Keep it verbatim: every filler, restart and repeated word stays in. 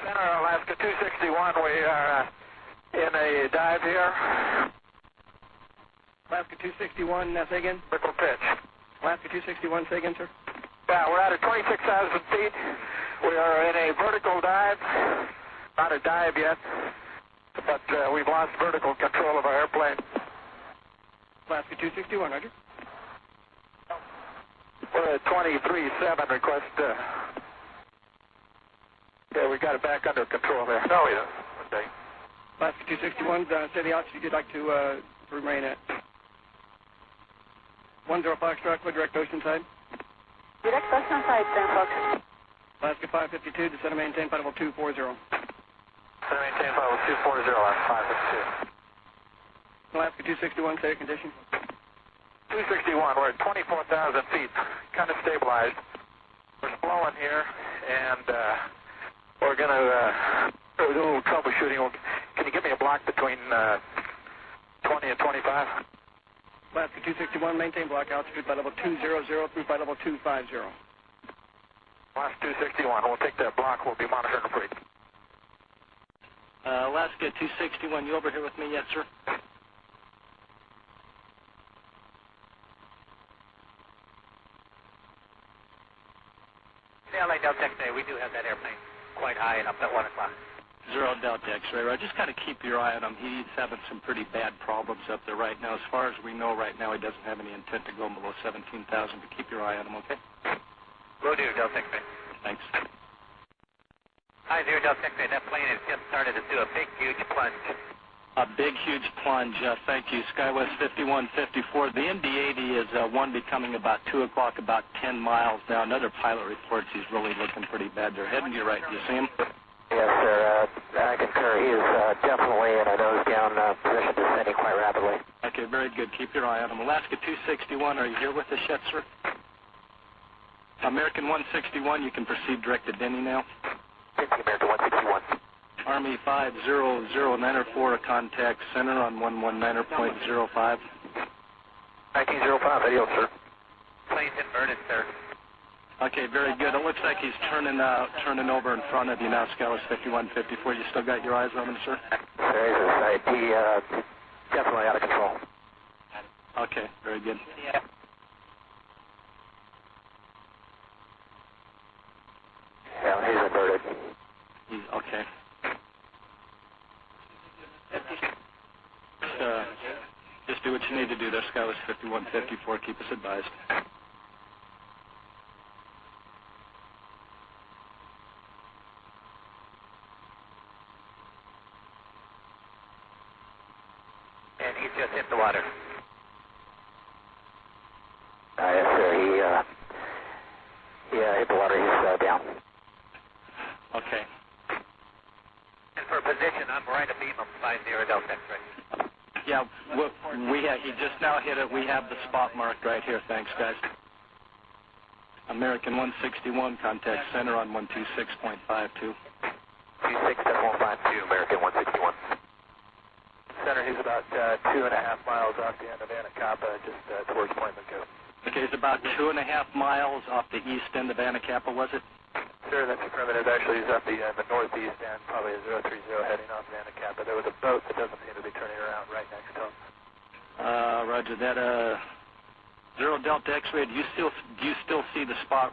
Center, Alaska two sixty-one, we are uh, in a dive here. Alaska two sixty-one, uh, say again? Vertical pitch. Alaska two sixty-one, say again, sir? Yeah, we're at twenty-six thousand feet. We are in a vertical dive. Not a dive yet, but uh, we've lost vertical control of our airplane. Alaska two sixty-one, roger. We're at twenty-three seven, request. Uh, yeah, we got it back under control there. No, we don't. Okay. Alaska two sixty-one, uh, say the altitude you'd like to uh, remain at. one zero Foxtrot, direct oceanside. Direct oceanside, ten Fox. Alaska five fifty-two, descend and maintain flight level two four zero. Descend and maintain flight level two four zero, Alaska five fifty-two. Alaska two sixty-one, say your condition. two sixty-one, we're at twenty-four thousand feet, kind of stabilized. We're blowing here, and uh, we're going to uh, do a little troubleshooting. Can you give me a block between uh, twenty and twenty-five? Alaska two sixty-one, maintain block altitude flight level two zero zero through flight level two five zero. Alaska two sixty-one, we'll take that block, we'll be monitoring the fleet. Uh, Alaska two sixty-one, you over here with me yet, sir? L A Delta X-ray, we do have that airplane quite high and up at one o'clock. Zero Delta X-ray, right? Just kind of keep your eye on him. He's having some pretty bad problems up there right now. As far as we know right now, he doesn't have any intent to go below seventeen thousand, but keep your eye on him, okay? Will do, Delta X-ray. Thanks. Hi, Zero Delta X-ray. That plane has just started to do a big, huge plunge. A big, huge plunge. Uh, thank you. SkyWest fifty-one fifty-four. The M D eighty is uh, one becoming about two o'clock, about ten miles now. Another pilot reports he's really looking pretty bad. They're heading to your right. Do you see him? Yes, sir. Uh, I concur. He is uh, definitely in a nose-down uh, position, descending quite rapidly. Okay, very good. Keep your eye on him. Alaska two sixty-one, are you here with us yet, sir? American one sixty-one, you can proceed direct to Denny now. American one sixty-one. Army five zero zero niner four, contact center on one one niner point zero five. nineteen oh five, radio, sir. Plane's inverted, sir. Okay, very good. It looks like he's turning uh, turning over in front of you now, SkyWest fifty-one fifty-four. You still got your eyes on him, sir? There is a sight. He uh, definitely out of control. Okay, very good. Yeah. Yeah, he's inverted. He's, okay. Just, uh, just do what you need to do there, SkyWest fifty-one fifty-four. Keep us advised. And he's just hit the water. Uh, yes, sir. He, uh, he uh, hit the water. He's uh, down. Okay. And for position, I'm right abeam of five zero Delta X-ray. Yeah, we, we have, he just now hit it. We have the spot marked right here. Thanks, guys. American one sixty-one, contact center on one two six point five two. two six point five two, American one sixty-one. Center, he's about uh, two and a half miles off the end of Anacapa, just uh, towards Point McGill. Okay, it's about two and a half miles off the east end of Anacapa, was it? Sir, that's affirmative. Actually, he's up the, uh, the northeast end, probably a zero three zero heading off of Anacapa. There was a boat that doesn't seem to be turning around right next to him. Uh, roger that. Uh, Zero Delta X-ray, do you still, do you still see the spot